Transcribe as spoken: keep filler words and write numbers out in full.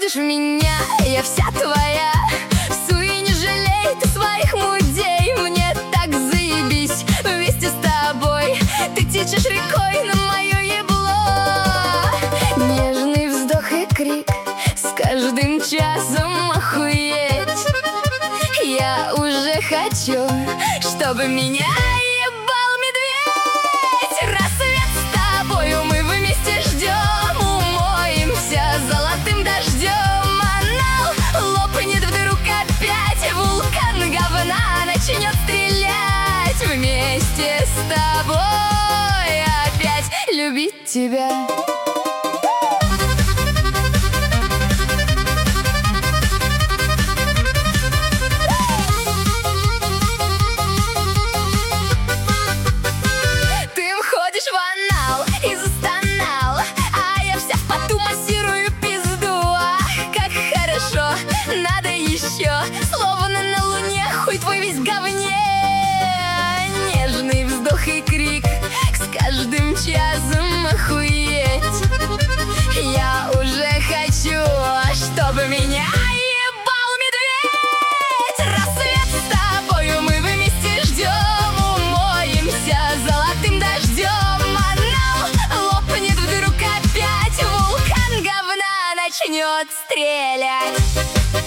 хочешь меня, я вся твоя. Суй, не жалей ты своих мудей, мне так заебись вместе с тобой. Ты течешь рекой на мое ебло. Нежный вздох и крик, с каждым часом охуеть. Я уже хочу, чтобы меня ебал медведь. Рассвет с тобою мы вместе ждем, умоемся золотым дождем. Анал лопнет вдруг опять, вулкан говна начнет стрелять. Вместе с тобой опять любить тебя. Надо еще, словно на луне, хуй твой весь в говне. Нежный вздох и крик, с каждым часом охуеть. Я уже хочу, чтобы меня ебал медведь. Рассвет с тобою мы вместе ждем, умоемся золотым дождем. Анал лопнет вдруг опять, вулкан говна начнет стрелять.